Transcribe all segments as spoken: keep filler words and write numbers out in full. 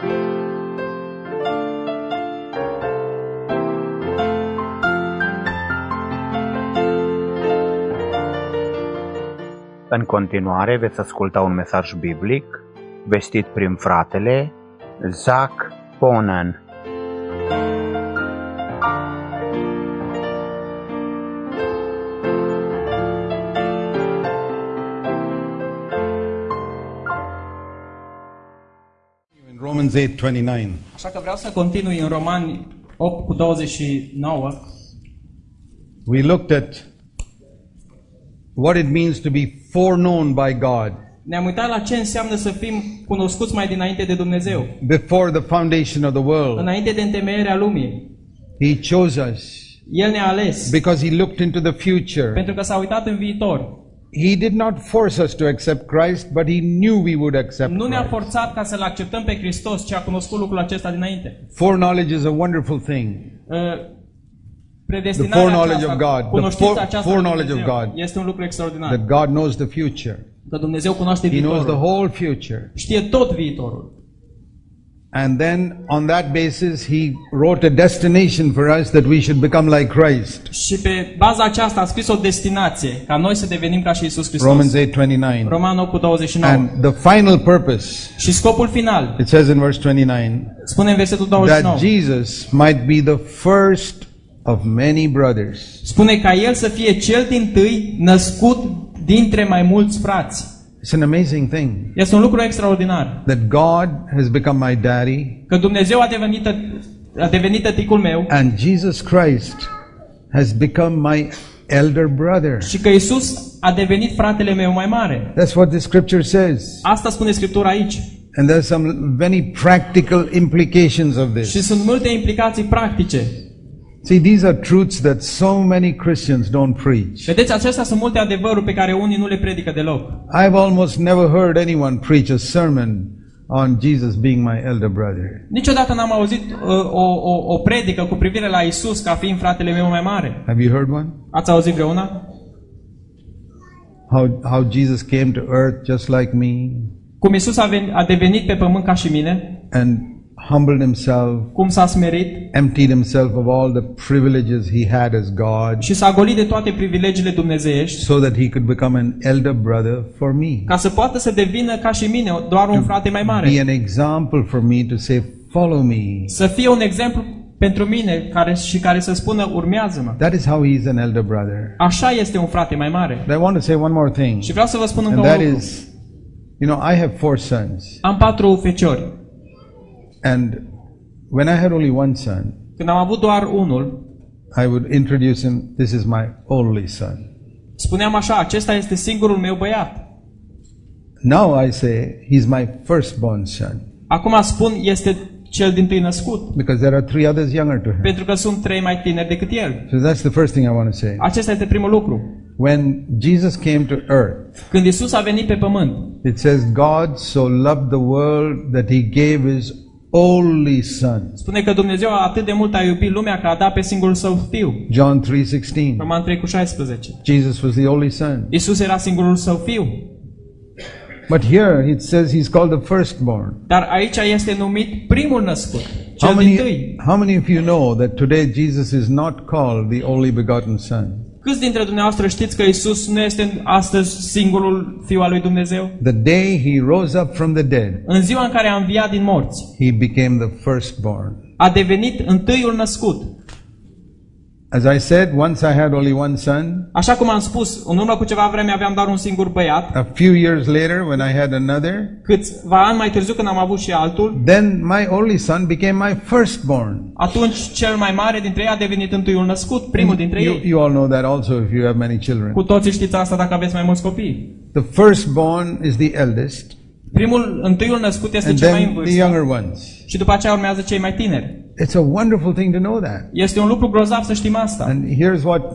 În continuare veți asculta un mesaj biblic vestit prin fratele Zach Ponen. In Romans eight twenty-nine. Așa că vreau să continui în Romani opt cu douăzeci și nouă. We looked at what it means to be foreknown by God Ne-am uitat la ce înseamnă să fim cunoscuți mai dinainte de Dumnezeu. before the foundation of the world. Înainte de întemeierea lumii. He chose us El ne-a ales because he looked into the future. pentru că s-a uitat în viitor. He did not force us to accept Christ, but he knew we would accept Nu ne-a Christ. forțat ca să-L acceptăm pe Hristos, ci a cunoscut lucrul acesta dinainte. Foreknowledge is a wonderful thing. Uh, The Predestinarea foreknowledge aceasta, of God, the cunoștința fore- aceasta lui foreknowledge of Dumnezeu God. este un lucru extraordinar. That God knows the future. Că Dumnezeu cunoaște He knows the viitorul. whole future. Știe tot viitorul. And then on that basis, he wrote a destination for us that we should become like Christ. Și pe baza aceasta a scris o destinație, ca noi să devenim ca și Iisus Hristos. Romans eight twenty-nine. Roman opt cu douăzeci și nouă. And the final purpose, Și scopul final, it says in verse twenty-nine, spune în versetul douăzeci și nouă, that Jesus might be the first of many brothers. spune ca El să fie cel dintâi născut dintre mai mulți frați. It's an amazing thing Este un lucru extraordinar. that God has become my daddy Că Dumnezeu a devenit, a devenit tăticul meu and Jesus Christ has become my elder brother. și că Iisus a devenit fratele meu mai mare. That's what the scripture says. Asta spune Scriptura aici. And there's some very practical implications of Și this. sunt multe implicații practice. See, these are truths that so many Christians don't preach. Vedeți, acestea sunt multe adevăruri pe care unii nu le predică deloc. I've almost never heard anyone preach a sermon on Jesus being my elder brother. Niciodată n-am auzit uh, o, o, o predică cu privire la Isus ca fiind fratele meu mai mare. Have you heard one? Ați auzit vreuna? How, how Jesus came to earth just like me Cum Isus a, ven- a devenit pe pământ ca și mine, and humbled himself, cum s-a smerit emptied himself of all the privileges he had as God, și s-a golit de toate privilegiile dumnezeiești so that he could become an elder brother for me. ca să poată să devină ca și mine doar un frate mai Be mare. an example for me to say, follow me. Să fie un exemplu pentru mine care, și care să spună urmează-mă. That is how he's an elder brother. Așa este un frate mai mare. But I want to say one more thing. Și vreau să vă spun încă And un that lucru. is, you know, I have four sons. Am patru feciori. And when I had only one son, Când am avut doar unul, I would introduce him, this is my only son. spuneam așa, acesta este singurul meu băiat. Now I say, he's my firstborn son. Acum spun, este cel dintâi născut, Because there are three others younger to him. pentru că sunt trei mai tineri decât el. So that's the first thing I want to say. Acesta este primul lucru. When Jesus came to earth, Când Isus a venit pe pământ, it says, God so loved the world that he gave his only son. spune că Dumnezeu atât de mult a iubit lumea că a dat pe singurul său fiu. John three sixteen. Roman trei cu șaisprezece. Jesus was the only son. Isus era singurul său fiu. But here it says he's called the firstborn. Dar aici este numit primul născut, How cel many, dintâi. how many of you know that today Jesus is not called the only begotten son? Câți dintre dumneavoastră știți că Isus nu este astăzi singurul fiu al lui Dumnezeu? The day he rose up from the dead, În ziua în care a înviat din morți, he became the firstborn. a devenit întâiul născut. As I said, once I had only one son. Așa cum am spus, în urmă cu ceva vreme aveam doar un singur băiat. A few years later, when I had another, Câțiva ani mai târziu, când am avut și altul, then my only son became my firstborn. atunci cel mai mare dintre ei a devenit întâiul născut, primul dintre You, ei. you all know that also if you have many children. Cu toții știți asta dacă aveți mai mulți copii. The firstborn is the eldest, Primul, întâiul născut este and cel mai în then the vârstă. younger ones. Și după aceea urmează cei mai tineri. It's a wonderful thing to know that. Este un lucru grozav să știm asta. And here's what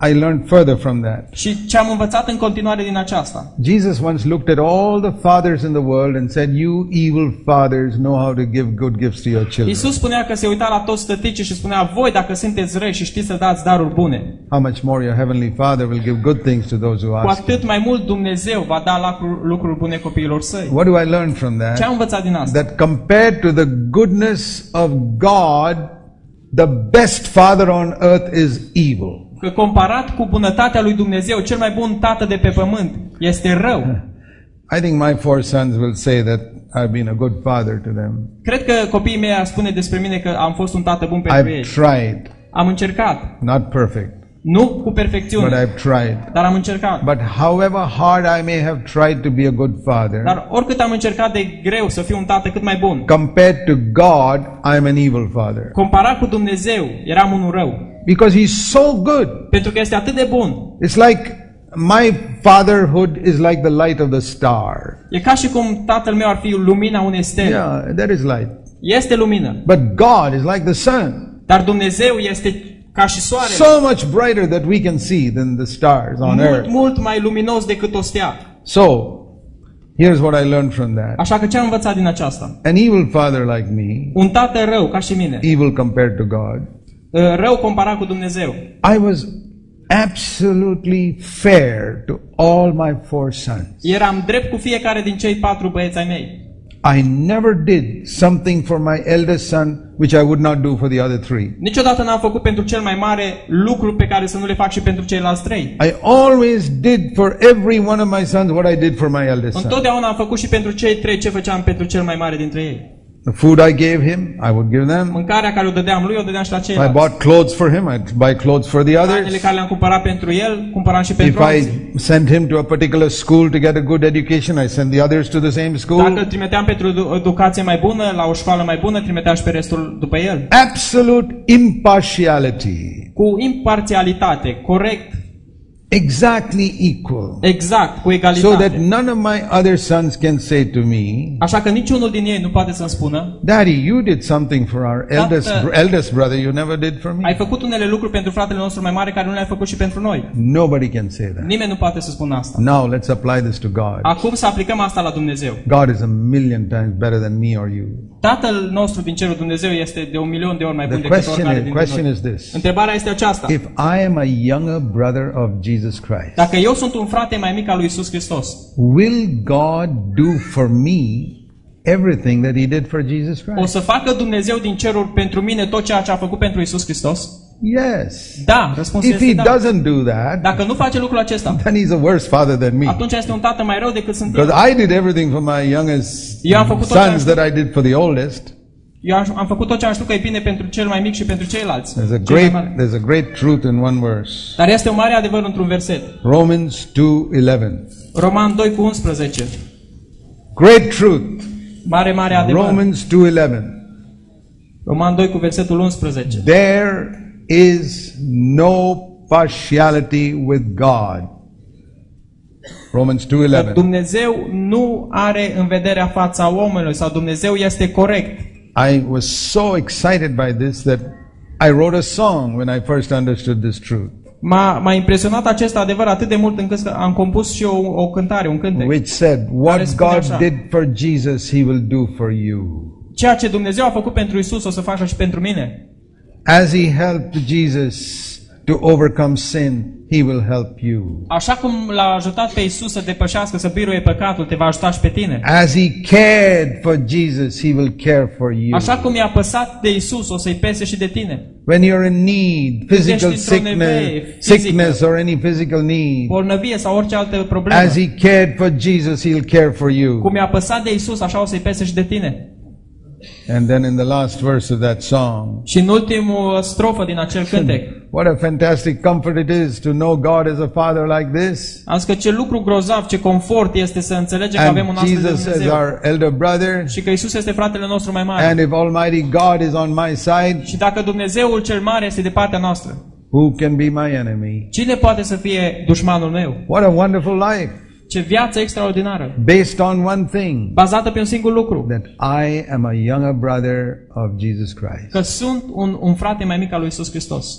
I learned further from that. Și ce am învățat în continuare din aceasta? Jesus once looked at all the fathers in the world and said, "You evil fathers know how to give good gifts to your children." Iisus spunea că se uita la toți tăticii și spunea: voi, dacă sunteți răi și știți să dați daruri bune, How much more your heavenly Father will give good things to those who cu ask. atât mai mult Dumnezeu va da lucruri, lucruri bune copiilor săi. What do I learn from that? Ce am învățat din asta? That compared to the goodness of God, the best father on earth is evil. Că comparat cu bunătatea lui Dumnezeu, cel mai bun tată de pe pământ este rău. I think my four sons will say that I've been a good father to them. Cred că copiii mei ar spune despre mine că am fost un tată bun pentru ei. I've tried, Am încercat. not perfect, Nu cu but perfecțiune, I've tried. dar am încercat. But however hard I may have tried to be a good father, Dar oricât am încercat de greu să fiu un tată cât mai bun, compared to God, I'm an evil father. comparat cu Dumnezeu, eram unul rău. Because He's so good. Pentru că este atât de bun. It's like my fatherhood is like the light of the star. E ca și cum tatăl meu ar fi lumina unei stele. Yeah, there is light. Este lumină. But God is like the sun. Dar Dumnezeu este ca și soarele. So much brighter that we can see than the stars on Mult, earth. mult mai luminos decât o stea. So, here's what I learned from that. Așa că ce am învățat din aceasta? An evil father like me, Un tată rău, ca și mine. evil compared to God, Rău comparat cu Dumnezeu. I was absolutely fair to all my four sons. Eram drept cu fiecare din cei patru băieți ai mei. I never did something for my eldest son which I would not do for the other three. Niciodată n-am făcut pentru cel mai mare lucru pe care să nu le fac și pentru ceilalți trei. I always did for every one of my sons what I did for my eldest son. Întotdeauna am făcut și pentru cei trei ce făceam pentru cel mai mare dintre ei. The food I gave him, I would give them. Mâncarea care o dădeam lui, o dădeam și la If I ceilalți. bought clothes for him, I'd buy clothes for the Hainele others. care le-am cumpărat pentru el, cumpăram și If pentru I alții. sent him to a particular school to get a good education, I sent the others to the same Dacă school. îl trimiteam pentru o educație mai bună, la o școală mai bună, trimiteam și pe restul după el. Absolute impartiality. Cu imparțialitate, corect, Exactly equal. exact, cu So that egalitate. none of my other sons can say to me, Așa că niciunul din ei nu poate să-mi spună: Daddy, you did something for our eldest, Tată, eldest brother you never did for ai me. făcut unele lucruri pentru fratele nostru mai mare care nu le-ai făcut și pentru noi. Nobody can say that. Nimeni nu poate să spună asta. Now let's apply this to God. Acum să aplicăm asta la Dumnezeu. God is a million times better than me or you. Tatăl nostru din cerul Dumnezeu este de un milion de ori mai bun The decât question oricare is, dintre question noi. is this. Întrebarea este aceasta. If I am a younger brother of Jesus Christ, Dacă eu sunt un frate mai mic al lui Iisus Hristos, will God do for me everything that He did for Jesus o Christ? să facă Dumnezeu din ceruri pentru mine tot ceea ce a făcut pentru Iisus Hristos? Yes. Da, răspunsul If este He da. doesn't do that, Dacă nu face lucrul acesta, then He's a worse father than me. atunci este un tată mai rău decât sunt eu. Because I did everything for my youngest Eu am făcut tot ce am sons știut. that I did for the oldest. Eu am am făcut tot ce am știut că e bine pentru cel mai mic și pentru ceilalți. There's a Cei mai great, mari. there's a great truth in one verse. Dar este un mare adevăr într-un verset. Romans two eleven. Roman doi cu unsprezece. Great truth. Mare, mare adevăr. Romans two eleven. Roman doi cu versetul unsprezece. There is no partiality with God. Romans two Că eleven. Dumnezeu nu are în vederea fața omului sau Dumnezeu este corect. I was so excited by this that I wrote a song when I first understood this truth, M-a, m-a impresionat acest adevăr atât de mult încât am compus și o, o cântare, un cântec. which said, Care what spune God așa: did for Jesus, He will do for you. ceea ce Dumnezeu a făcut pentru Isus o să facă și pentru mine. As He helped Jesus to overcome sin, He will help you. Așa cum l-a ajutat pe Isus să depășească, să biruie păcatul, te va ajuta și pe tine. As He cared for Jesus, He will care for you. Așa cum i-a păsat de Isus, o să-i pese și de tine. When you're in need, physical ești într-o nevoie sickness, fizică, sickness or any physical need, Bolnăvie sau orice altă problemă. as He cared for Jesus, He'll care for you. Cum i-a păsat de Isus, așa o să-i pese și de tine. And then in the last verse of that song, Și în ultimul strofă din acel cântec, what a fantastic comfort it is to know God is a Father like this. am zis că ce lucru grozav, ce confort este să înțelegem că avem un And astfel de Jesus is Dumnezeu. our elder brother. Și că Isus este fratele nostru mai mare. And if Almighty God is on my side, Și dacă Dumnezeul cel mare este de partea noastră, who can be my enemy? cine poate să fie dușmanul meu? What a wonderful life, Ce viață extraordinară, based on one thing, bazată pe un singur lucru, that I am a younger brother of Jesus Christ. că sunt un, un frate mai mic al lui Isus Hristos.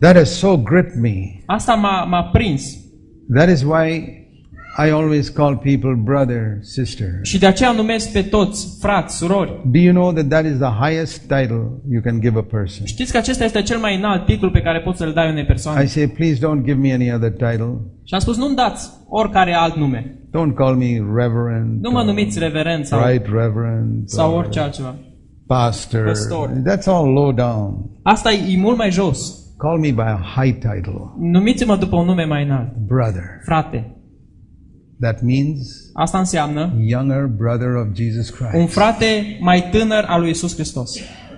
That has so gripped me. Asta m-a, m-a prins. That is why I always call people brother, sister. Și de aceea numesc pe toți frați, surori. Do you know that that is the highest title you can give a person? Știți că acesta este cel mai înalt titlu pe care poți să-l dai unei persoane? I say, please don't give me any other title. Și am spus, nu-mi dați oricare alt nume. Don't call me reverend. Nu mă numiți reverend sau, right reverend. sau orice altceva. Pastor. Pastor. That's all low down. Asta e mult mai jos. Call me by a high title. Numiți-mă după un nume mai înalt. Brother. Frate. That means Asta înseamnă younger brother of Jesus Christ. un frate mai tânăr al lui Iisus Hristos.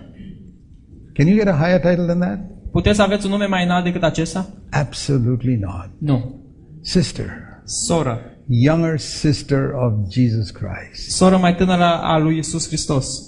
Can you get a higher title than that? Puteți să aveți un nume mai înalt decât acesta? Absolutely not. Nu. Sister. Soră. Younger sister of Jesus Christ. Soră mai tânără a lui Iisus Hristos.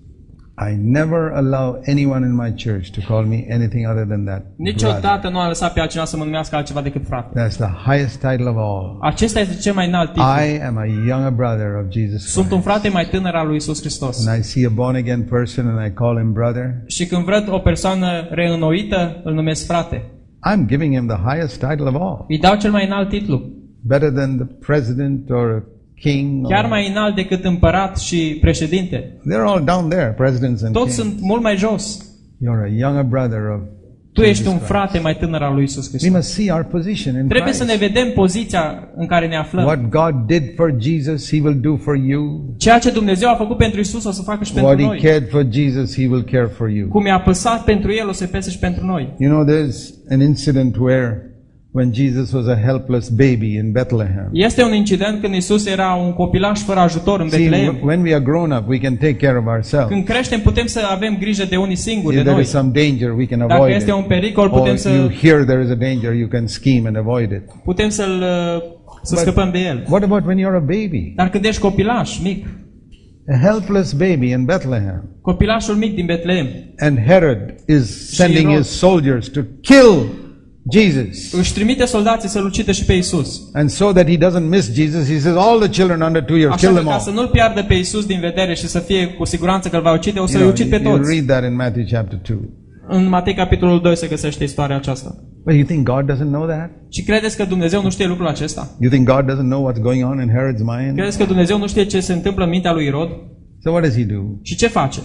I never allow anyone in my church to call me anything other than that. Niciodată nu am lăsat pe altcineva să mă numească altceva decât frate. That's the highest title of all. Acesta este cel mai înalt titlu. I am a younger brother of Jesus Christ. Sunt un frate mai tânăr al lui Iisus Hristos. And I see a born again person and I call him brother. Și când văd o persoană reînnoită, îl numesc frate. I'm giving him the highest title of all. Îi dau cel mai înalt titlu. Better than the president or a king. Chiar mai înalt decât împărat și președinte. They're all down there, presidents and Toți kings. sunt mult mai jos. You're a younger brother of Tu ești un frate mai tânăr al lui Iisus We Hristos. must see our position in Trebuie să Christ. ne vedem poziția în care ne aflăm. What God did for Jesus, He will do for you. Ceea ce Dumnezeu a făcut pentru Iisus o să facă și pentru What He noi. cared for Jesus, He will care for you. Cum i-a păsat pentru El, o să pese și pentru noi. You know, there's an incident where when Jesus was a helpless baby in Bethlehem. Este un incident când Iisus era un copilaș fără ajutor în See, Betleem. when we are grown up, we can take care of ourselves. Când creștem, putem să avem grijă de unii singuri, If de there noi. is some danger, we can Dacă avoid este un it. pericol, Or putem you să hear there is a danger, you can scheme and avoid it. putem să-l să But scăpăm de el. What about when you're a baby? Dar când ești copilaș mic, A helpless baby in Bethlehem. copilașul mic din Betleem, And Herod is sending Herod. his soldiers to kill Jesus. își trimite soldații să-l ucidă și pe Iisus. And so that he doesn't miss Jesus, he says, all the children under two years, Așa kill că them ca să all. nu-l piardă pe Iisus din vedere și să fie cu siguranță că îl va ucide, o You să-i know, ucid pe you, you toți. read that in Matthew chapter two. În Matei capitolul doi se găsește istoria aceasta. But you think God doesn't know that? Și credeți că Dumnezeu nu știe lucrul acesta? You think God doesn't know what's going on in Herod's mind? Credeți că Dumnezeu nu știe ce se întâmplă în mintea lui Irod? So what does he do? Și ce face?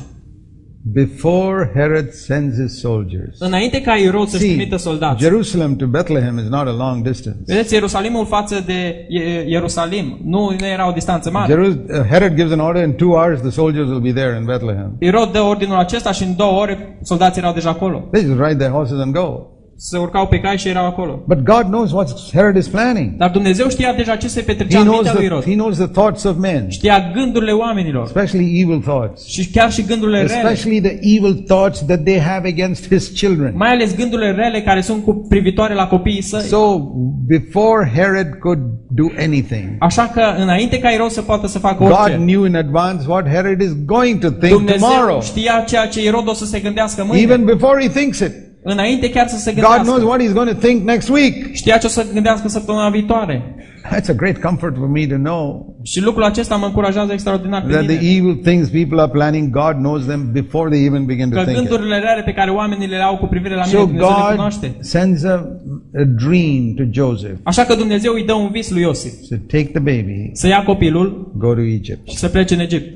Before Herod sends his soldiers. Înainte ca Irod să-și See, trimită soldați. Jerusalem to Bethlehem is not a long distance. Vedeți, Ierusalimul față de Ie- Ierusalim nu, nu era o distanță mare. Jerus- uh, Herod gives an order, in two hours the soldiers will be there in Bethlehem. Irod dă ordinul acesta și în două ore soldații erau deja acolo. They just ride their horses and go. Se urcau pe cai și erau acolo. But God knows what Herod is planning. Dar Dumnezeu știa deja ce se He petrecea în knows, mintea lui the, Irod. he knows the thoughts of men, Știa gândurile oamenilor especially evil thoughts. și chiar și gândurile rele. Especially the evil thoughts that they have against his children. Mai ales gândurile rele care sunt cu privitoare la copiii săi. So, before Herod could do anything, Așa că înainte ca Irod să poată să facă God orice, knew in advance what Herod is going to think Dumnezeu tomorrow. știa ceea ce Irod o să se gândească mâine. Even before he thinks it. Înainte chiar să se God knows gândească. what he's going to think next week. Știa ce o să gândească săptămâna viitoare. That's a great comfort for me to know Și lucrul acesta mă încurajează extraordinar pe that the mine. evil things people are planning, God knows them before they even begin to Că think it. gândurile rele pe care oamenii le au cu privire la mine, So Dumnezeu le God cunoaște. sends a, a dream to Joseph. Așa că Dumnezeu îi dă un vis lui Iosif. So take the baby, Să ia copilul go to Egypt. și să plece în Egipt.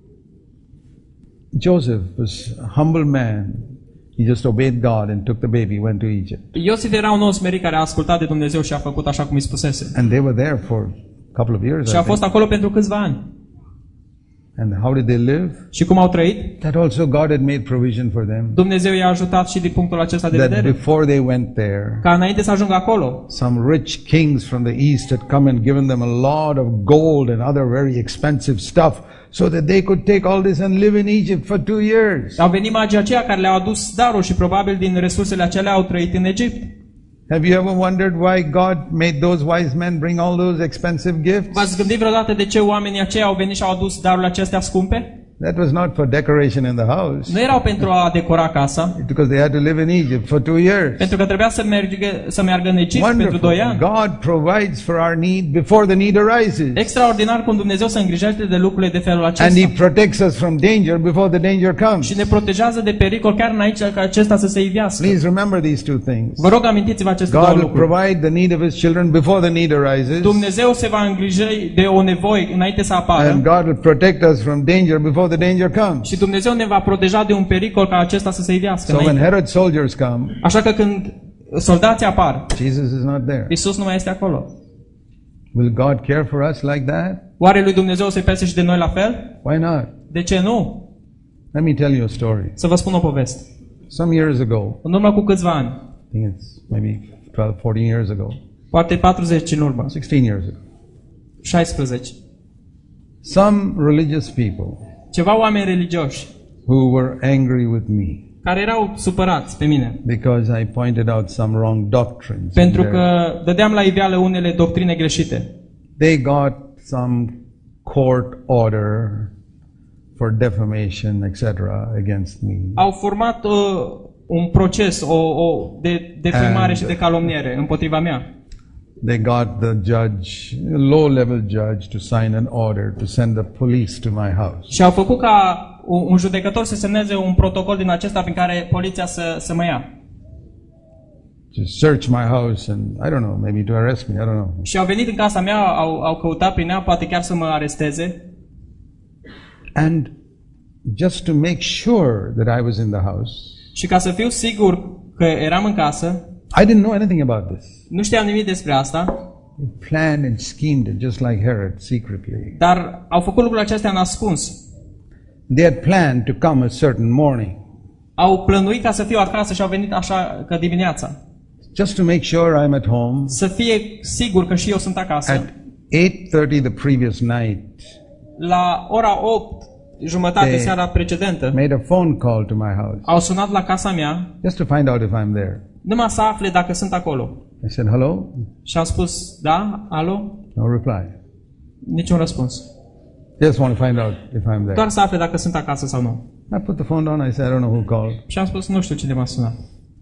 Joseph was a humble man. He just obeyed God and took the baby, went to Egypt. Iosif era un om smerit care a ascultat de Dumnezeu și a făcut așa cum îi spusese. And they were there for a couple of years, Și I a fost think. acolo pentru câțiva ani. And how did they live? Și cum au trăit? That also God had made provision for them. Dumnezeu i-a ajutat și din punctul acesta de That vedere. before they went there, Ca înainte să ajungă acolo, some rich kings from the east had come and given them a lot of gold and other very expensive stuff so that they could take all this and live in Egypt for two years. au venit magii aceia care le-au adus daruri și probabil din resursele acelea au trăit în Egipt. Have you ever wondered why God made those wise men bring all those expensive gifts? V-ați gândit vreodată de ce oamenii aceia au venit și au adus darurile acestea scumpe? That was not for decoration in the house. Nu erau pentru a decora casa, Because they had to live in Egypt for two years. pentru că trebuia să meargă, să meargă în Egipt pentru Wonderful. doi ani. God provides for our need before the need arises. Extraordinar cum Dumnezeu se îngrijește de lucrurile de felul And acesta. He protects us from danger before the danger comes. Și ne protejează de pericol chiar înainte ca acesta să se ivească. Please remember these two things. Vă rog, amintiți-vă aceste God două will lucruri. provide the need of His children before the need arises. Dumnezeu se va îngriji de o nevoie înainte să And apară. God will protect us from danger before the danger comes. Și Dumnezeu ne va proteja de un pericol ca acesta să se ivească So when înainte. Herod's soldiers come, Așa că când soldații apar, Jesus is not there. Iisus nu mai este acolo. Will God care for us like that? Oare lui Dumnezeu să-i pese și de noi la fel? Why not? De ce nu? Let me tell you a story. Să vă spun o poveste. Some years ago, În urmă cu câțiva ani, I think it's maybe twelve, fourteen years ago, poate patruzeci în urmă, sixteen years ago, șaisprezece, some religious people ceva oameni religioși who were angry with me care erau supărați pe mine, because I pointed out some wrong doctrines. in pentru their- că dădeam la iveală unele doctrine greșite. They got some court order for defamation, et cetera, against me. Au format uh, un proces o, o de defăimare And- și de calomniere împotriva mea. They got the judge, a low-level judge, to sign an order to send the police to my house. Și au făcut ca un un judecător să semneze un protocol din acesta prin care poliția să, să mă ia. To search my house and, I don't know, maybe to arrest me, I don't know. Și au venit în casa mea, au, au căutat prin ea, poate chiar să mă aresteze. And just to make sure that I was in the house, Și ca să fiu sigur că eram în casă, I didn't know anything about this. nu știam nimic despre asta, They planned and schemed it just like Herod, secretly. dar au făcut lucrurile acestea în ascuns. They had planned to come a certain morning, Au plănuit ca să fiu acasă și au venit așa că dimineața. just to make sure I'm at home. Să fie sigur că și eu sunt acasă. At eight thirty the previous night, La ora opt, jumătate They- seara precedentă, made a phone call to my house, au sunat la casa mea, just to find out if I'm there. numai să afle dacă sunt acolo. I said, hello? Și am spus, da, alo? No reply. Niciun răspuns. Just want to find out if I'm there. Doar să afle dacă sunt acasă sau nu. I put the phone down, I said, I don't know who called. Și am spus, nu știu cine m-a sunat.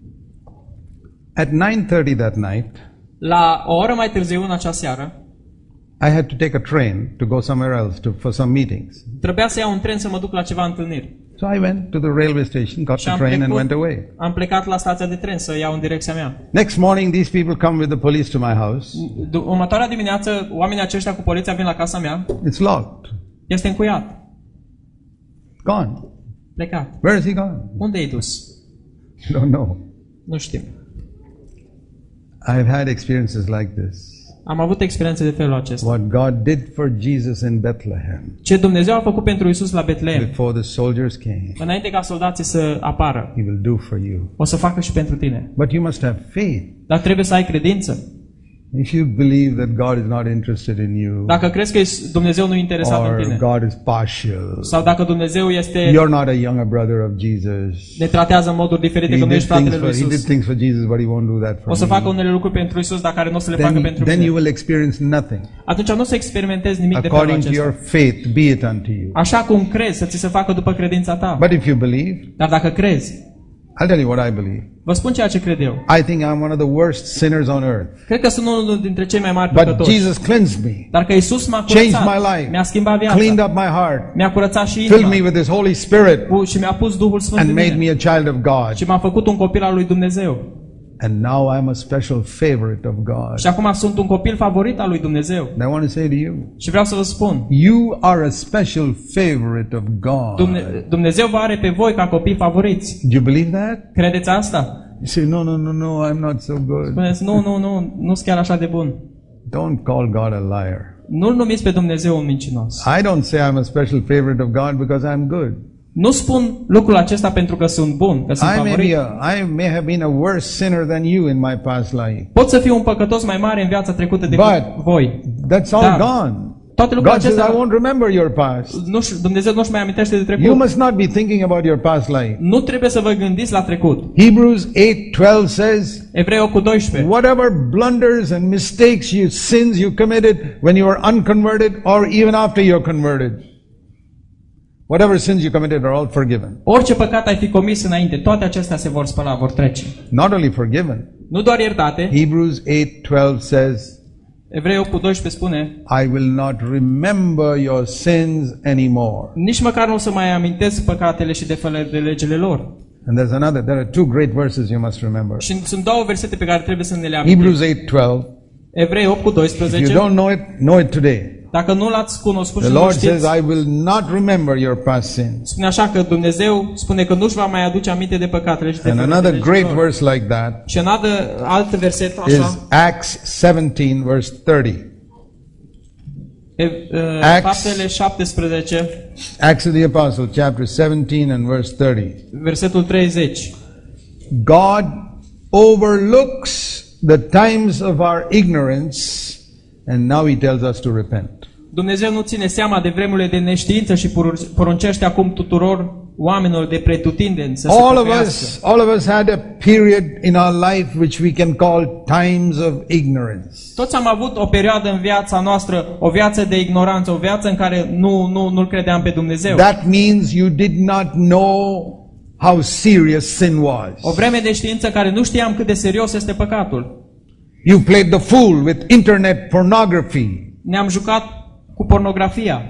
At nine thirty that night, La o oră mai târziu, în acea seară, I had to take a train to go somewhere else to, for some meetings. trebuia să iau un tren să mă duc la ceva întâlniri. So I went to the railway station, got Și the am train and plecat, went away. am plecat la stația de tren să iau în direcția mea. Next morning, these people come with the police to my house. D- Următoarea dimineață, oamenii aceștia cu poliția vin la casa mea. It's locked. Este încuiat. Gone. Plecat. Where is he gone? Unde ai dus? I don't know. Nu știu. I've had experiences like this. Am avut experiențe de felul acesta. What God did for Jesus in Bethlehem Ce Dumnezeu a făcut pentru Iisus la Betlehem, before the soldiers came, înainte ca soldații să apară, He will do for you. o să facă și pentru tine. But you must have faith. Dar trebuie să ai credință. If you believe that God is not interested in you, Dacă crezi că Dumnezeu nu e interesat în or tine, God is partial, sau dacă Dumnezeu este, you're not a younger brother of Jesus. ne tratează în moduri diferite, He că nu did, ești fratele things lui for, he did Iisus, things for Jesus, but He won't do that for o să me. facă unele lucruri pentru Iisus, dar care nu o să le facă Then, pentru then you mine. will experience nothing. Atunci nu o să experimentezi nimic de felul According to acesta. your faith, be it unto you. Așa cum crezi, să ți se facă după credința ta. But if you believe, Dar dacă crezi, I'll tell you what I believe. vă spun ceea ce cred eu. I think I'm one of the worst sinners on earth. Cred că sunt unul dintre cei mai mari But păcătoși. Jesus cleansed me, Dar că Iisus m-a changed curățat, my life, mi-a schimbat cleaned viața, up my heart, mi-a curățat și filled inima me with His Holy Spirit, cu- și mi-a pus Duhul Sfânt and în made mine me a child of God. și m-a făcut un copil al lui Dumnezeu. And now I'm a special favorite of God. Și acum sunt un copil favorit al lui Dumnezeu. And I want to say to you, Și vreau să vă spun, you are a special favorite of God. Dumne- Dumnezeu vă are pe voi ca copii favoriți. Do you believe that? Credeți asta? You say, no, no, no, no, I'm not so good. Spuneți, nu, nu, nu, nu sunt chiar așa de bun. Don't call God a liar. Nu-L numiți pe Dumnezeu un mincinos. I don't say I'm a special favorite of God because I'm good. Nu spun lucrul acesta pentru că sunt bun, că sunt I may, favorit. be a, I may have been a worse sinner than you in my past life. Pot să fiu un păcătos mai mare în viața trecută decât But- voi. That's all Dar gone. toate lucrurile God says, I acestea, won't remember your past. nu, Dumnezeu nu-și mai amintește de You trecut. must not be thinking about your past life. Nu trebuie să vă gândiți la trecut. Hebrews eight twelve says, Evrei opt cu doisprezece. whatever blunders and mistakes you, sins you committed when you were unconverted or even after you're converted, Whatever sins you committed are all forgiven. Orice păcat ai fi comis înainte, toate acestea se vor spăla, vor trece. Not only forgiven. Nu doar iertate. Hebrews eight twelve says, Evrei opt doisprezece spune, I will not remember your sins anymore. nici măcar nu o să mai amintesc păcatele și defăile de legile lor. And there's another, there are two great verses you must remember. Și sunt două versete pe care trebuie să ne le amintim. Hebrews eight twelve. Evrei opt If you doisprezece. don't know it, know it today. Dacă nu l-ați cunoscut The și nu Lord știți, says, I will not remember your past sins. spune așa că Dumnezeu spune că nu-și va mai aduce aminte de păcatele și de And fără another legile great lor. verse like that Și în altă, alt verset is așa, Acts seventeen verse thirty. e, uh, Acts- Faptele șaptesprezece, Acts of the Apostle, chapter seventeen and verse thirty. versetul treizeci. God overlooks the times of our ignorance, and now He tells us to repent. Dumnezeu nu ține seama de vremurile de neștiință și porur- poruncește acum tuturor oamenilor de pretutindeni să se All of pocăiască. us, all of us had a period in our life which we can call times of ignorance. Toți am avut o perioadă în viața noastră, o viață de ignoranță, o viață în care nu, nu, nu-L credeam pe Dumnezeu. That means you did not know how serious sin was. O vreme de știință care nu știam cât de serios este păcatul. You played the fool with internet pornography. Ne-am jucat cu pornografia.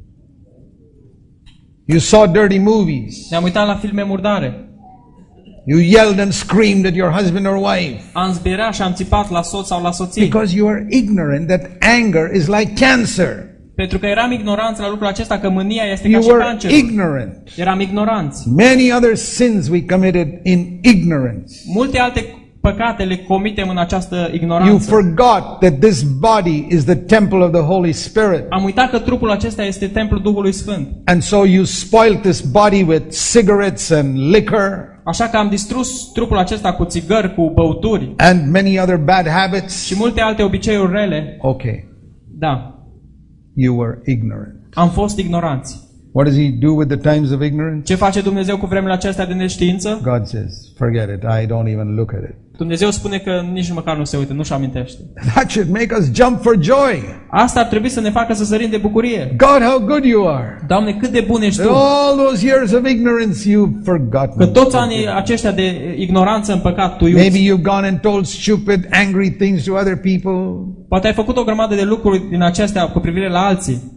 You saw dirty movies. Ne-am uitat la filme murdare. You yelled and screamed at your husband or wife. Am zbierat și am țipat la soț sau la soție. Because you are ignorant that anger is like cancer. Pentru că eram ignoranți la lucrul acesta, că mânia este ca You și were cancerul. ignorant. Eram ignoranți. Many other sins we committed in ignorance. Multe alte păcate le comitem în această You ignoranță. forgot that this body is the temple of the Holy Spirit. Am uitat că trupul acesta este templul Duhului Sfânt. And so you spoiled this body with cigarettes and liquor Așa că am distrus trupul acesta cu țigări, cu băuturi and many other bad habits. și multe alte obiceiuri rele. Okay, Da, you were ignorant. am fost ignoranți. What does He do with the times of ignorance? Ce face Dumnezeu cu vremurile acestea de neștiință? God says, forget it. I don't even look at it. Dumnezeu spune că nici măcar nu se uită, nu-și amintește. That should make us jump for joy. Asta ar trebui să ne facă să sărim de bucurie. God, how good you are. Doamne, cât de bun ești In Tu! all those years of ignorance, you've forgotten. Că toți anii aceștia de ignoranță în păcat Tu Maybe iuți. you've gone and told stupid, angry things to other people. Poate ai făcut o grămadă de lucruri din acestea cu privire la alții.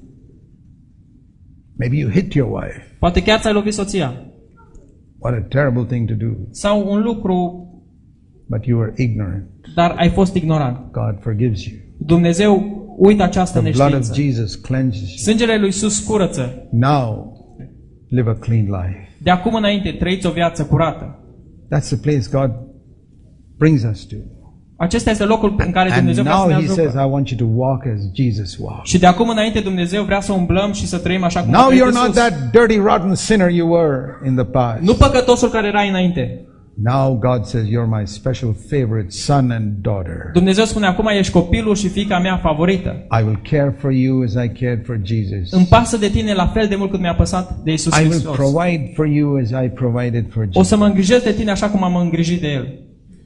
Maybe you hit your wife. Poate chiar ți-ai lovit soția. What a terrible thing to do. Sau un lucru, But you were ignorant. dar ai fost ignorant. God forgives you. Dumnezeu uită această The blood of neștiință. Jesus cleanses you. Sângele lui Iisus curăță. Now, live a clean life. De acum înainte trăiți o viață curată. That's the place God brings us to. Acesta este locul în care And Dumnezeu vrea să now ne He says, ajute. I want you to walk as Jesus walked. Și de acum înainte Dumnezeu vrea să umblăm și să trăim așa cum a Now trăit you're not Iisus. that dirty, rotten sinner you were in the past. Nu păcătosul care erai înainte. Now God says, you're my special favorite son and daughter. Dumnezeu spune, acum ești copilul și fiica mea favorită. I will care for you as I cared for Jesus. Îmi pasă de tine la fel de mult cât mi-a păsat de Iisus I will Hristos. provide for you as I provided for O Jesus. să mă îngrijesc de tine așa cum am îngrijit de El.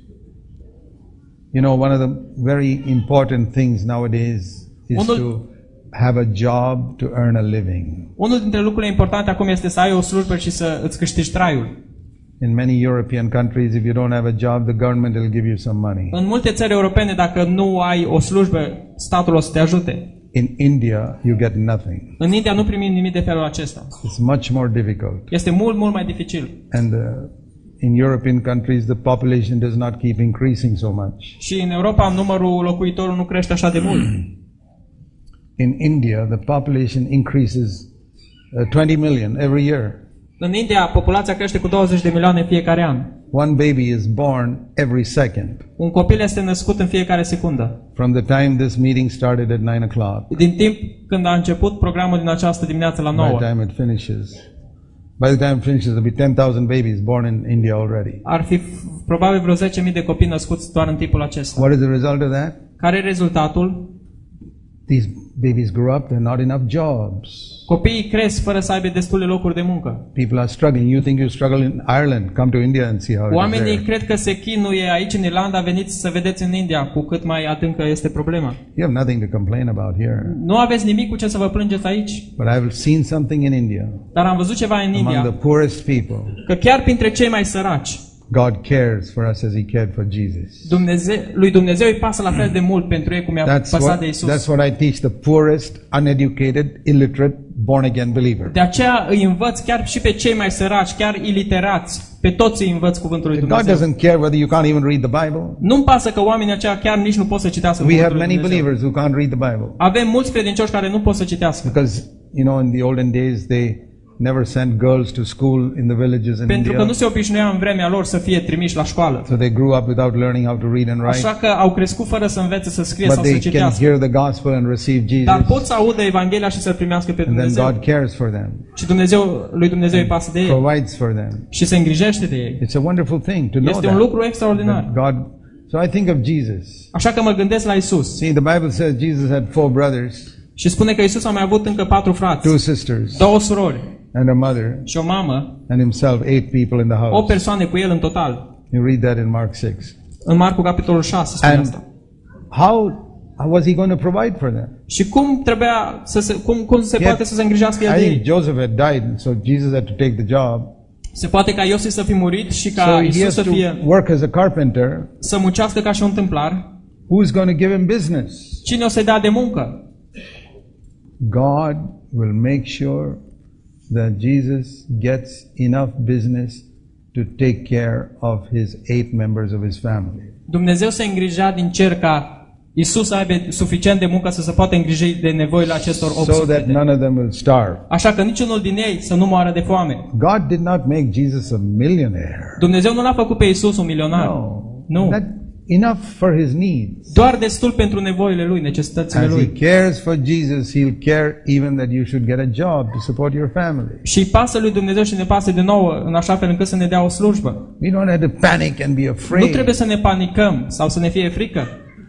You know, one of the very important things nowadays is Unul- to have a job to earn a living. Unul dintre lucrurile importante acum este să ai o slujbă și să îți câștigi traiul. In many European countries, if you don't have a job, the government will give you some money. În multe țări europene, dacă nu ai o slujbă, statul o să te ajute. In India, you get nothing. În India nu primim nimic de felul acesta. It's much more difficult. Este mult, mult mai dificil. And uh, in European countries, the population does not keep increasing so much. Și în Europa numărul locuitorilor nu crește așa de mult. In India, the population increases uh, twenty million every year. În India, populația crește cu douăzeci de milioane în fiecare an. One baby is born every second. Un copil este născut în fiecare secundă. From the time this meeting started at nine o'clock, Din timp când a început programul din această dimineață la by nouă, the time it finishes, by the time it finishes, there'll be ten thousand babies born in India already. ar fi f- probabil vreo zece mii de copii născuți doar în timpul acesta. What is the result of that? Care e rezultatul? These babies grow up, there are not enough jobs. Copiii cresc fără să aibă destule locuri de muncă. People are struggling. You think you struggle in Ireland? Come to India and see how it is Oamenii there. cred că se chinuie aici în Irlanda, veniți să vedeți în India cu cât mai adâncă este problema. You have nothing to complain about here. Nu aveți nimic cu ce să vă plângeți aici, But I've seen something in India, dar am văzut ceva în among the India, poorest people. că chiar printre cei mai săraci, God cares for us as He cared for Jesus. Dumnezeu, lui Dumnezeu îi pasă la fel de mult pentru ei cum i-a That's păsat what, de Isus. that's what I teach the poorest, uneducated, illiterate, born-again believer. De aceea îi învăț chiar și pe cei mai săraci, chiar iliterați, pe toți îi învăț cuvântul lui God Dumnezeu. doesn't care whether you can't even read the Bible. Nu-mi pasă că oamenii aceia chiar nici nu pot să citească We have cuvântul lui many Dumnezeu. believers who can't read the Bible Avem mulți credincioși care nu pot să citească. because, you know, in the olden days they never sent girls to school in the villages in Pentru că India. nu se obișnuia în vremea lor să fie trimiși la școală. So they grew up without learning how to read and write. Așa că au crescut fără să învețe să scrie But sau să they can citească. hear the gospel and receive Dar Jesus. pot să audă Evanghelia și să-L primească pe And then Dumnezeu. God cares for them, Și Dumnezeu, lui Dumnezeu îi pasă de ei provides for them. și se îngrijește de ei. It's a wonderful thing to know Este un that. lucru extraordinar. that God. So I think of Jesus. Așa că mă gândesc la Isus. See, the Bible says Jesus had four brothers, Și spune că Isus a mai avut încă patru two frați, sisters, două surori and a mother, și o mamă, and himself, eight people in the o house. persoană cu el în total. You read that in Mark six. În Marcu capitolul șase spune And asta. how how was he going to provide for them? Și cum trebuia să se, cum, cum se Yet, poate să se îngrijească el I de think ei? Joseph had died, so Jesus had to take the job. Se poate ca Iosif să fi murit și So ca he Isus has să to fie work as a carpenter. să muncească ca și un tâmplar. Who's going to give him business? Cine o să-i dea de muncă? God will make sure that Jesus gets enough business to take care of his eight members of his family. Dumnezeu se îngrijea din cer ca Isus să aibă suficient de muncă să se poată îngriji de nevoile acestor opt So that suflete. none of them will starve. Așa că niciunul din ei să nu moară de foame. God did not make Jesus a millionaire. Dumnezeu nu l-a făcut pe Isus un milionar. No. Nu. That enough for his needs. Doar destul pentru nevoile lui, necesitățile As he lui. cares for Jesus, he'll care even that you should get a job to support your family. Și îi pasă lui Dumnezeu și ne pasă de nouă în așa fel încât să ne dea o slujbă. We don't have to panic and be Nu afraid. trebuie să ne panicăm sau să ne fie frică.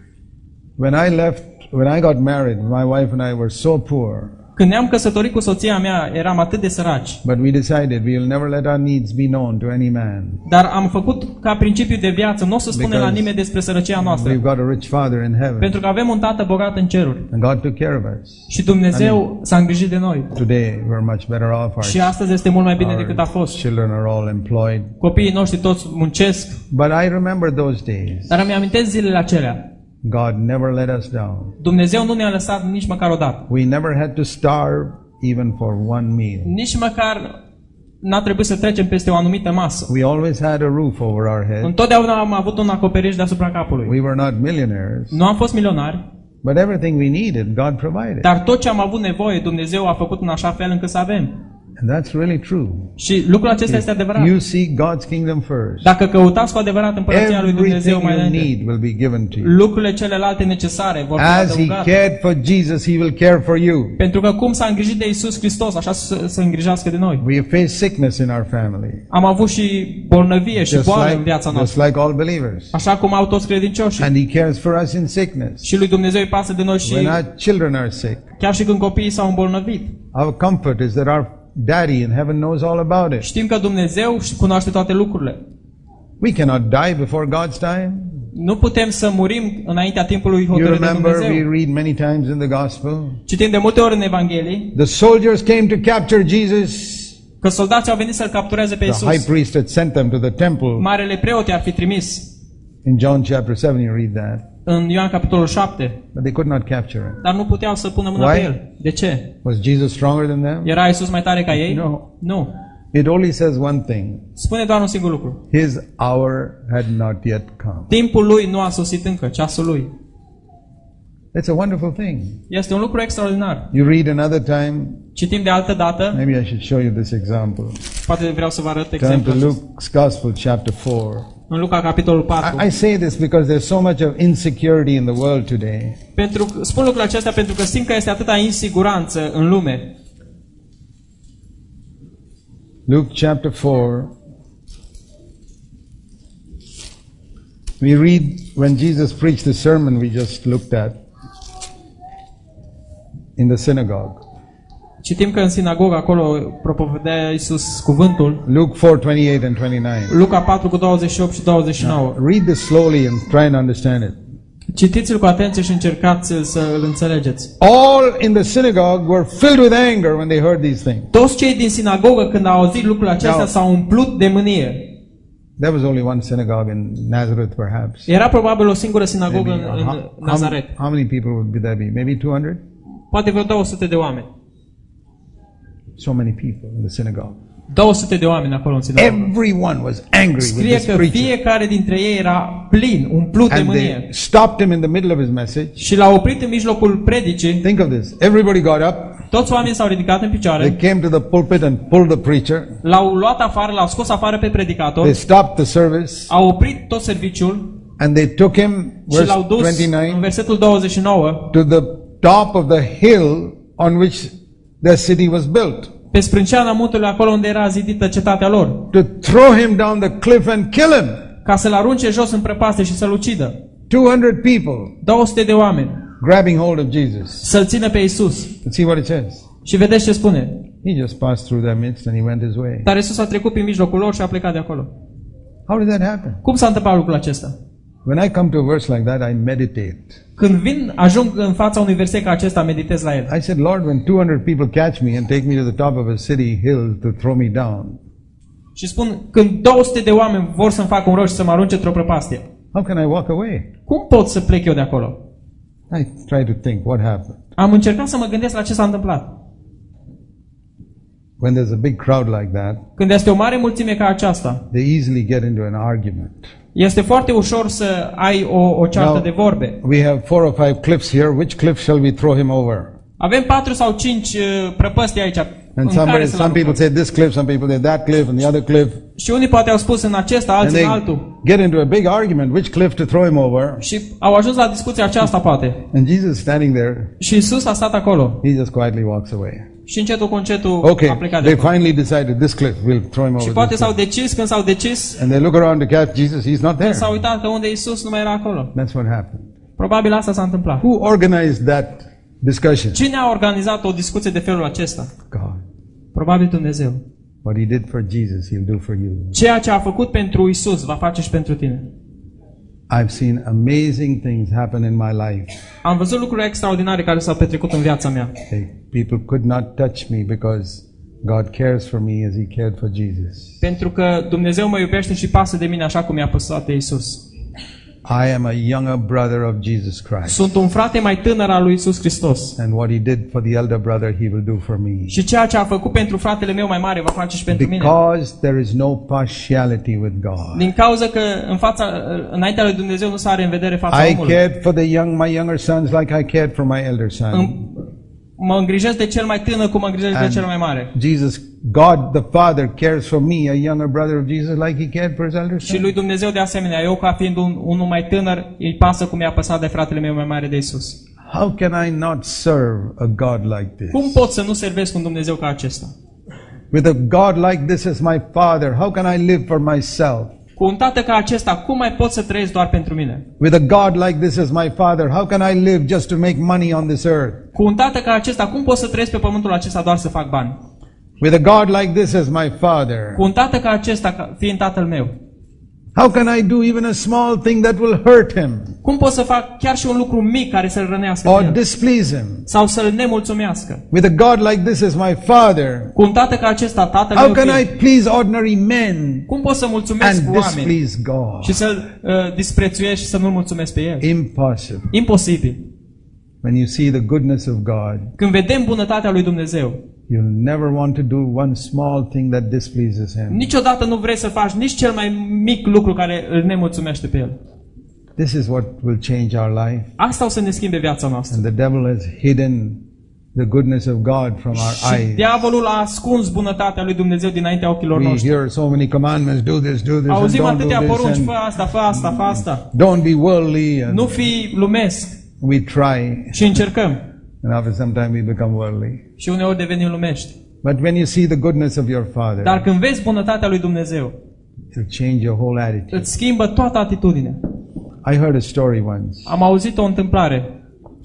When I left, when I got married, my wife and I were so poor. Când ne-am căsătorit cu soția mea, eram atât de săraci. But we decided we will never let our needs be known to any man. Dar am făcut ca principiu de viață, nu o să spunem la Because nimeni despre sărăcia noastră. We've got a rich Father in heaven. Pentru că avem un tată bogat în ceruri. And God took care of us. Și Dumnezeu s-a îngrijit de noi. Today we're much better off. Our, Și astăzi este mult mai bine decât a our fost. children are all employed. Copiii noștri toți muncesc. But I remember those days. Dar îmi amintesc zilele acelea. God never let us down. Dumnezeu nu ne-a lăsat nici măcar o dată. We never had to starve even for one meal. Nici măcar n-a trebuit să trecem peste o anumită masă. We always had a roof over our head. Întotdeauna am avut un acoperiș deasupra capului. We were not millionaires, Nu am fost milionari, but everything we needed, God provided. dar tot ce am avut nevoie, Dumnezeu a făcut în așa fel încât să avem. And that's really true. Și lucrul acesta este adevărat. You seek God's kingdom first. Dacă căutați cu adevărat împărăția lui Dumnezeu Everything mai you înainte, need will be given to you. lucrurile celelalte necesare vor fi As He adăugate. cared for Jesus, He will care for you. Pentru că cum s-a îngrijit de Isus Hristos, așa să se îngrijească de noi. We have faced sickness in our family, Am avut și bolnăvie și just boală în like, viața just noastră. like all believers. Așa cum au toți credincioșii. And He cares for us in sickness. Și lui Dumnezeu îi pasă de noi și When our children are sick, chiar și când copiii s-au îmbolnăvit. our comfort is that our Daddy in heaven knows all about it. Știm că Dumnezeu și cunoaște toate lucrurile. We cannot die before God's time. Nu putem să murim înaintea timpului You hotărât de remember we Dumnezeu. read many times in the Gospel. Citim de multe ori în Evanghelii The soldiers came to capture Jesus. că soldații au venit să-L captureze pe The high Isus. priest had sent them to the temple. Marele preot i-ar fi trimis In John chapter seven you read that. în Ioan capitolul șapte, But they could not capture him. dar nu puteau să pună mâna Why? pe El. De ce? Was Jesus stronger than them? Era Isus mai tare ca ei? No. Nu. It only says one thing. Spune doar un singur lucru. His hour had not yet come. Timpul lui nu a sosit încă, ceasul lui. It's a wonderful thing. Este un lucru extraordinar. You read another time. Citim de altă dată, Maybe I should show you this example. poate vreau să vă arăt Turn exemplul to acesta. Luke's Gospel chapter four. În Luca capitolul patru. I, I say this because there's so much of insecurity in the world today. Pentru, spun lucrul acesta pentru că simt că este atâta insiguranță în lume. Luke chapter four. We read when Jesus preached the sermon we just looked at. in the synagogue. Citim că în sinagogă acolo propovedea Iisus cuvântul. Luke four twenty-eight and twenty-nine. Luca patru cu douăzeci și opt și douăzeci și nouă. Now, read this slowly and try and understand it. Citiți-l cu atenție și încercați să îl înțelegeți. All in the synagogue were filled with anger when they heard these things. Toți cei din sinagogă, când au auzit lucrurile acestea, Now, s-au umplut de mânie. There was only one synagogue in Nazareth, perhaps. Era probabil o singură sinagogă Maybe, în, uh, în how, Nazaret. how, how many people would be there be? Maybe two hundred? Poate vreo două sute de oameni. So many people in the synagogue. două sute de oameni acolo în sinagogă. Everyone was angry with Scrie this că preacher. fiecare dintre ei era plin, umplut de And they mânie. stopped him in the middle of his message. Și l-a oprit în mijlocul predicii. Think of this. Everybody got up. Toți oamenii s-au ridicat în They picioare. came to the pulpit and pulled the preacher. L-au luat afară, l-au scos afară pe predicator. They stopped the service. Au oprit tot serviciul And they took him, și verse l-au dus în twenty-nine, versetul douăzeci și nouă to the top of the hill on which the city was built, pe sprânceana muntelui, acolo unde era zidită cetatea lor, to throw him down the cliff and kill him. ca să-l arunce jos în prăpastie și să-l ucidă. two hundred people două sute de oameni grabbing hold of Jesus. să-l țină pe Iisus. Let's see what it says. Și vedeți ce spune. He just passed through their midst and he went his way. Dar Iisus a trecut prin mijlocul lor și a plecat de acolo. How did that happen? Cum s-a întâmplat lucrul acesta? When I come to a verse like that, I meditate. Când vin, ajung în fața unui verset ca acesta, meditez la el. I said, Lord, when two hundred people catch me and take me to the top of a city hill to throw me down, Și spun, când două sute de oameni vor să-mi facă un roș și să mă arunce într-o prăpastie, how can I walk away? cum pot să plec eu de acolo? I try to think what happened. Am încercat să mă gândesc la ce s-a întâmplat. When there's a big crowd like that, Când este o mare mulțime ca aceasta, they easily get into an argument. este foarte ușor să ai o, o ceartă Now, de vorbe. we have four or five cliffs here. Which cliff shall we throw him over? Avem patru sau cinci uh, prăpăstii aici. And în care somebody, să-l some people aruncăm. say this cliff, some people say that cliff, and the other cliff. Și unii poate au spus în acesta, And alții în they altul. get into a big argument, which cliff to throw him over. Și au ajuns la discuția aceasta, poate. And Jesus standing there, Și Iisus a stat acolo. he just quietly walks away. Și încetul cu încetul a Okay, plecat de they acolo. finally decided this cliff, we'll throw him over Și this poate cliff. s-au decis, când s-au decis, And they look around to catch Jesus, he's not there. s-au uitat că unde Iisus nu mai era acolo. That's what happened. Probabil asta s-a întâmplat. Who organized that discussion? Cine a organizat o discuție de felul acesta? God. Probabil Dumnezeu. What he did for Jesus, he'll do for you. Ceea ce a făcut pentru Iisus va face și pentru tine. I've seen amazing things happen in my life. Am văzut lucruri extraordinare care s-au petrecut în viața mea. Hey, people could not touch me because God cares for me as he cared for Jesus. Pentru că Dumnezeu mă iubește și pasă de mine așa cum i-a păsat de Iisus. I am a younger brother of Jesus Christ. Sunt un frate mai tânăr al lui Iisus Hristos. And what he did for the elder brother, he will do for me. Și ceea ce a făcut pentru fratele meu mai mare va face și pentru mine. Because there is no partiality with God. Din cauza că în fața, înaintea lui Dumnezeu nu se are în vedere fața I omului. cared for the young, my younger sons like I cared for my elder son. În- Mă îngrijesc de cel mai tânăr cum mă îngrijesc de And cel mai mare. Jesus, God the Father cares for me, a younger brother of Jesus, like he cared for his elder Și son. lui Dumnezeu de asemenea, eu ca fiind un, unul mai tânăr, îi pasă cum i-a păsat de fratele meu mai mare de Iisus. How can I not serve a God like this? Cum pot să nu servesc un Dumnezeu ca acesta? With a God like this as my Father, how can I live for myself? Cu un tată ca acesta, cum mai pot să trăiesc doar pentru mine? With a God like this as my Father, how can I live just to make money on this earth? Cu un tată ca acesta, cum pot să trăiesc pe pământul acesta doar să fac bani? With a God like this as my Father, Cu un tată ca acesta, ca fiind tatăl meu, how can I do even a small thing that will hurt him cum pot să fac chiar și un lucru mic care să-l rănească or pe el? displease him? Sau să-l nemulțumească? With a God like this as my Father, Cu un tată ca acesta, tatăl how meu can I fiind, please ordinary men cum pot să mulțumesc and cu oameni displease God? și să-l uh, disprețuiesc și să nu-l mulțumesc pe el? Impossible. Imposibil. When you see the goodness of God, Când vedem bunătatea lui Dumnezeu, you'll never want to do one small thing that displeases him. niciodată nu vrei să faci nici cel mai mic lucru care îl nemulțumește pe el. This is what will change our life. Asta o să ne schimbe viața noastră. And the devil has hidden the goodness of God from our Și eyes. diavolul a ascuns bunătatea lui Dumnezeu dinaintea ochilor We noștri. hear so many commandments, do this, do this, and Auzim don't do atâtea this, porunci, fă and asta, fă asta, fă asta. don't be worldly, and Nu fi lumesc. we try, Și încercăm. and after some time we become worldly. Și uneori devenim lumești. But when you see the goodness of your Father, Dar când vezi bunătatea lui Dumnezeu, it'll change your whole attitude. îți schimbă toată atitudinea. I heard a story once. Am auzit o întâmplare.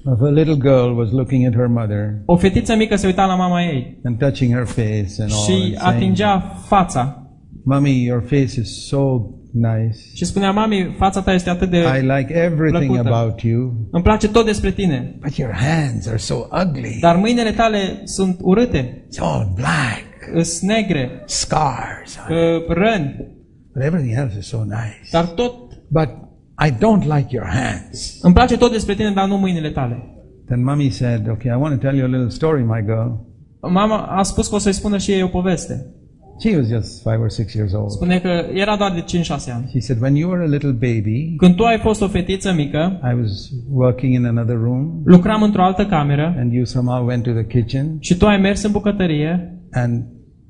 of a little girl was looking at her mother o fetiță mică se uita la mama ei and touching her face and all și and saying, atingea fața "Mommy, your face is so nice. și spunea: "Mami, fața ta este atât de I like everything plăcută. about you, Îmi place tot despre tine, but your hands are so ugly. dar mâinile tale sunt urâte, It's all black, sunt negre, scars, uh, răni, but everything else is so nice. dar tot But I don't like your hands." îmi place tot despre tine, dar nu mâinile tale." Then mommy said, "Okay, I want to tell you a little story, my girl." Mama a spus că o să-i spună și ei o poveste. She was just five or six years old. Spune că era doar de cinci șase ani. She said, "When you were a little baby, Când tu ai fost o fetiță mică, I was working in another room, lucram într-o altă cameră and you somehow went to the kitchen, și tu ai mers în bucătărie and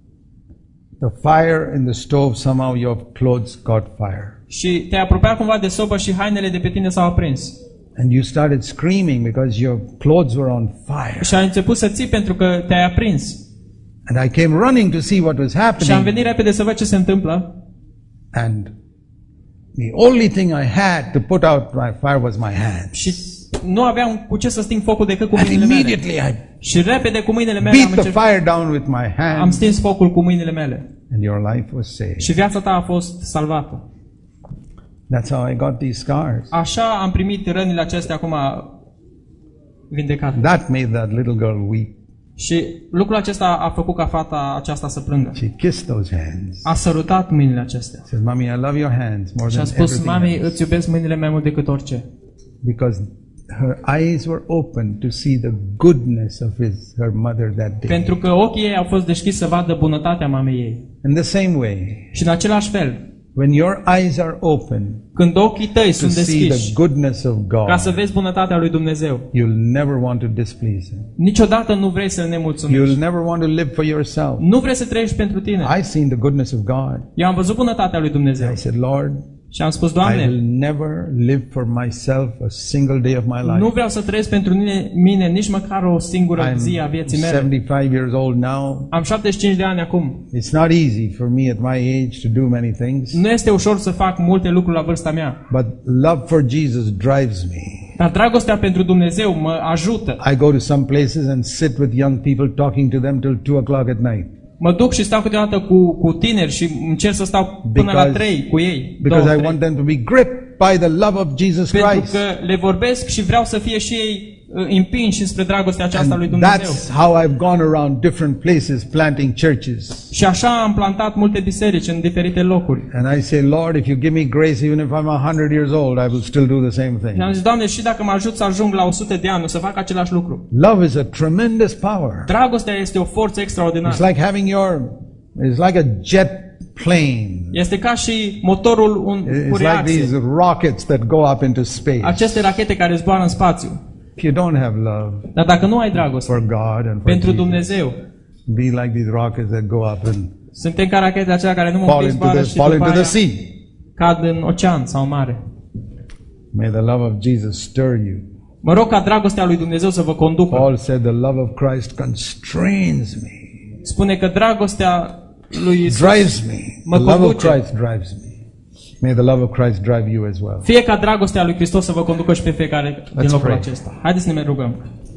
the fire in the stove, somehow your clothes got fire. și te-ai apropiat cumva de sobă și hainele de pe tine s-au aprins. And you started screaming because your clothes were on fire. Și ai început să ții pentru că te-ai aprins. And I came running to see what was Și am happening. venit repede să văd ce se întâmplă. And the only thing I had to put out my fire was my hands. Și nu aveam cu ce să sting focul decât cu And mâinile mele. immediately I Și repede cu mâinile mele am, beat the început, fire down with my am hands, stins focul cu mâinile mele. and your life was saved. Și viața ta a fost salvată. That's how I got these scars. Așa am primit rănile acestea acum vindecate. That made that little girl weep. Și lucrul acesta a făcut ca fata aceasta să plângă. She kissed those hands. A sărutat mâinile acestea. Says, "Mommy, I love your hands more Și a than spus: everything "Mami, else." îți iubesc mâinile mai mult decât orice." Because her eyes were open to see the goodness of his her mother that day. Pentru că ochii ei au fost deschiși să vadă bunătatea mamei ei. In the same way, Și în același fel, when your eyes are open când ochii tăi to sunt see the deschiși goodness of ca God, să vezi bunătatea lui Dumnezeu, you'll never want to displease Him. niciodată nu vrei să-L You'll nemulțumești. never want to live for yourself. Nu vrei să trăiești pentru tine. I've seen the goodness of God. Eu am văzut bunătatea lui Dumnezeu I said, "Lord, și am spus: I will "Doamne, never live for myself a single day of my nu life. vreau să trăiesc pentru mine, mine nici măcar o singură I'm zi a vieții mele. seventy-five years old now. Am șaptezeci și cinci de ani acum. It's not easy for me at my age to do many things, Nu este ușor să fac multe lucruri la vârsta mea, but love for Jesus drives me. dar dragostea pentru Dumnezeu mă ajută. I go to some places and sit with young people talking to them till two o'clock at night Mă duc și stau câteodată cu, cu tineri și încerc să stau până Because- la trei cu ei. because două, I trei. want them to be gripped by the love of Jesus Pentru Christ. că le vorbesc și vreau să fie și ei uh, împinși spre dragostea aceasta lui And Dumnezeu. that's how I've gone around different places planting churches. Și așa am plantat multe biserici în diferite locuri. And I say, "Lord, if you give me grace, even if I'm a hundred years old, I will still do the same Și am thing." zis: "Doamne, și dacă mă ajut să ajung la o sută de ani, o să fac același lucru." Love is a tremendous power. Dragostea este o forță extraordinară. It's like having your, it's like a jet plane. Este ca și motorul un, cu It's like reacție. these rockets that go up into space. Aceste rachete care zboară în spațiu. If you don't have love Dar dacă nu ai dragoste for God and for pentru Jesus, Dumnezeu, be like these rockets that go up and suntem ca rachete acelea care nu mă fall împins into zboară the, și fall după into the aia sea. cad în ocean sau mare. May the love of Jesus stir you. Mă rog ca dragostea lui Dumnezeu să vă conducă. Paul said the love of Christ constrains me, Spune că dragostea lui Isus drives me. mă The love of conduce. Christ drives me. May the love of Christ drive you as well. Fie ca dragostea lui Hristos să vă conducă și pe fiecare din Let's locul pray. acesta. Haideți să ne rugăm.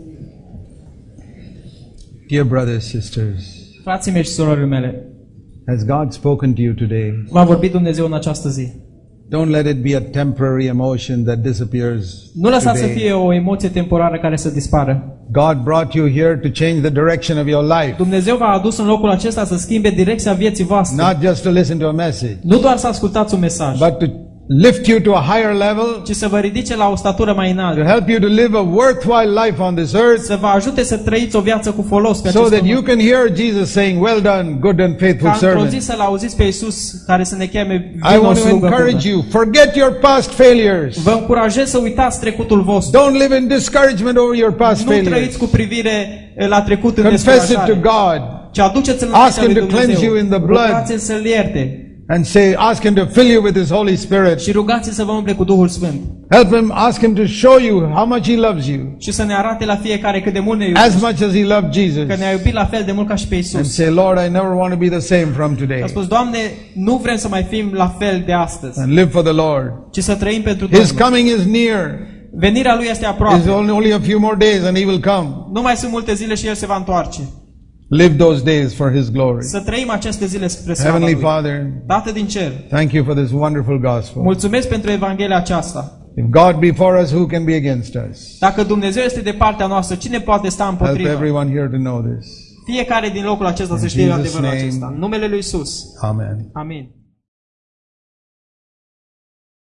Dear brothers, sisters, Frații mei și surorile mele, has God spoken to you today? v-a vorbit Dumnezeu în această zi. Don't let it be a temporary emotion that disappears Nu lăsați să today. fie o emoție temporară care să dispară. God brought you here to change the direction of your life, Dumnezeu v-a adus în locul acesta să schimbe direcția vieții voastre. not just to listen to a message, Nu doar să ascultați un mesaj, but to lift you to a higher level, ci să vă ridice la o statură mai to înaltă. help you to live a worthwhile life on this earth, Să vă ajute să trăiți o viață cu folos pe so acest that you pământ. can hear Jesus saying, "Well done, good and faithful Ca într-o zi servant." să-L auziți pe Iisus care să ne cheme I vino want to slugă bună. encourage you, forget your past failures. Vă încurajez să uitați trecutul vostru. Don't live in discouragement over your past Nu failures. trăiți cu privire la trecut în Confess it to descurajare, God ci aduceți-L în Ask fața Him lui to cleanse Dumnezeu. you in the blood. Rugați-L să-L ierte and say, ask Him to fill you with His Holy Spirit. și rugați-L să vă umple cu Duhul Sfânt Help Him, ask Him to show you how much He loves you, și să ne arate la fiecare cât de mult ne as iubește, much as He loved Jesus. că ne-a iubit la fel de mult ca și pe And Iisus. say, Lord, I never want to be the same from A today. spus, Doamne, nu vrem să mai fim la fel de astăzi, And live for the Lord. ci să trăim pentru His Domnul. coming is near. Venirea lui este It's aproape. only, only a few more days and He will come. Nu mai sunt multe zile și el se va întoarce. Live those days for His glory. Să trăim aceste zile spre slava Heavenly lui. Father, Tată din cer, thank You for this wonderful gospel. mulțumesc pentru Evanghelia aceasta. If God be for us, who can be against us? Dacă Dumnezeu este de partea noastră, cine poate sta Help împotriva? everyone here to know this. Fiecare din locul acesta să In știe Jesus' adevărul name. acesta. În numele lui Iisus. Amen. Amin.